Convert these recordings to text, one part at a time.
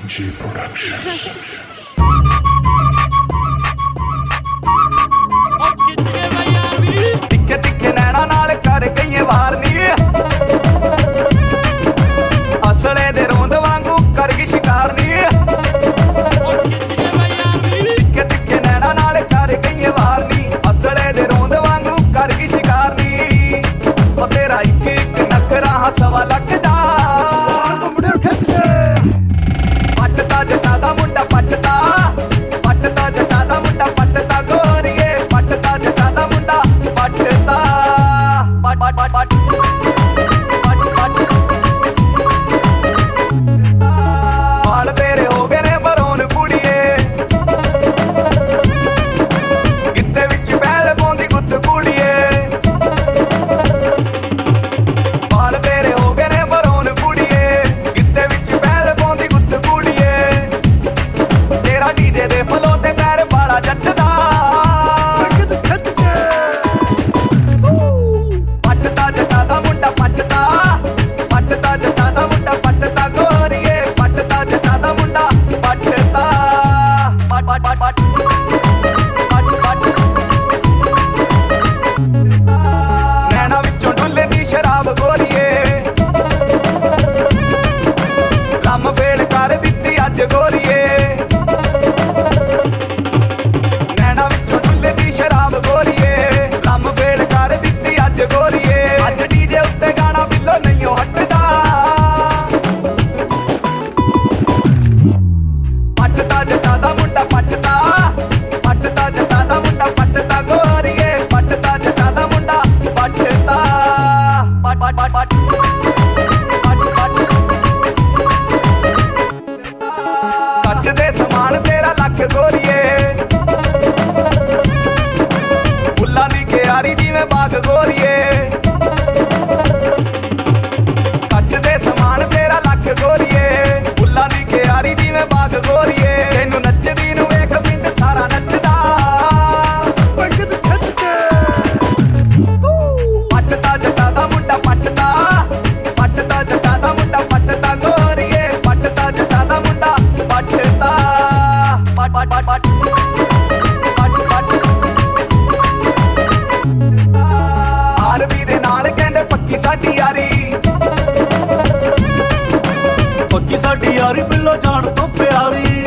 G Productions. तिखे तिखे नैना नाल कर गई वार नी असले दे रोंद वांगू कर गई शिकार नी तिखे तिखे नैना नाल कर गई वार नी असले दे रोंद वांगू कर गई शिकार नी ओ तेरा एक एक नखरा सवा लख दा पटता जटा दा मुंडा पटता पटता जटा दा मुंडा पटता गोरिए पटता जटा दा मुंडा पटता पट पट पट पट पट पट बाल तेरे हो गए ने बरोन कुड़िए गिद्दे विच बैल पौंदी गुत्त कुड़िए बाल तेरे हो गए ने बरोन कुड़िए गिद्दे विच बैल पौंदी गुत्त कुड़िए तेरा डीजे दे फलो ते पैर बाला जचदा पटता जटा दा मुंडा पटता पटता जटा दा मुंडा पटता गोरिए पटता जटा दा मुंडा पटता पट पट पट पट पट पट नैना विचों ढुल्ले दी शराब गोरिए रम फेड़ कर दित्ती अज गोरिए नैना विचों ढुल्ले दी शराब गोरिए रम फेड़ कर दित्ती अज गोरिए अज डीजे उत्ते गाना बिल्लो नहीं हटदा पटता जटा दा मुंडा पटता पटता जटा दा मुंडा पटता गोरिए पटता जटा दा मुंडा पटता पट पट पट पट पट पट ਕੱਚ ਦੇ ਸਮਾਨ ਤੇਰਾ ਲੱਕ ਗੋਰੀਏ ਫੁੱਲਾਂ ਦੀ ਕਿਆਰੀ ਜਿਵੇਂ ਬਾਗ ਗੋਰੀਏ ਕੱਚ ਦੇ ਸਮਾਨ ਤੇਰਾ ਲੱਕ ਗੋਰੀਏ ਫੁੱਲਾਂ ਦੀ ਕਿਆਰੀ ਜਿਵੇਂ ਬਾਗ ਗੋਰੀਏ ਤੈਨੂੰ ਨੱਚਦੀ ਨੂੰ ਵੇਖ ਪਿੰਡ ਸਾਰਾ ਨੱਚਦਾ ਪਟਤਾ ਜਟਾ ਦਾ ਮੁੰਡਾ ਪਟਤਾ ਪਟਤਾ ਜਟਾ ਦਾ ਮੁੰਡਾ ਪਟਤਾ ਗੋਰੀਏ ਪਟਤਾ ਜਟਾ ਦਾ ਮੁੰਡਾ ਪਟਤਾ ਪਟ ਪਟ ਪਟ ਪਟ ਪਟ ਪਟ ਆਰਬੀ ਦੇ ਨਾਲ ਕਹਿੰਦੇ ਪੱਕੀ ਸਾਡੀ ਯਾਰੀ ਪੱਕੀ ਸਾਡੀ ਯਾਰੀ ਬਿੱਲੋ ਜਾਣ ਤੋਂ ਪਿਆਰੀ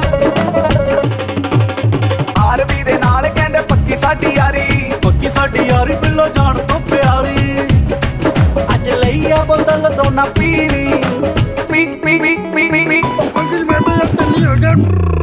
ਆਰਬੀ ਦੇ ਨਾਲ ਕਹਿੰਦੇ ਪੱਕੀ ਸਾਡੀ ਯਾਰੀ ਬਿੱਲੋ ਜਾਣ ਤੋਂ ਪਿਆਰੀ ਅੱਜ ਲਈ ਆ ਬੋਤਲ ਦੋਨਾ ਪੀਣੀ ਪੀ ਪੀ ਪੀ ਪੀ ਪੀ पंकज मैं तो यार टल्ली हो गया।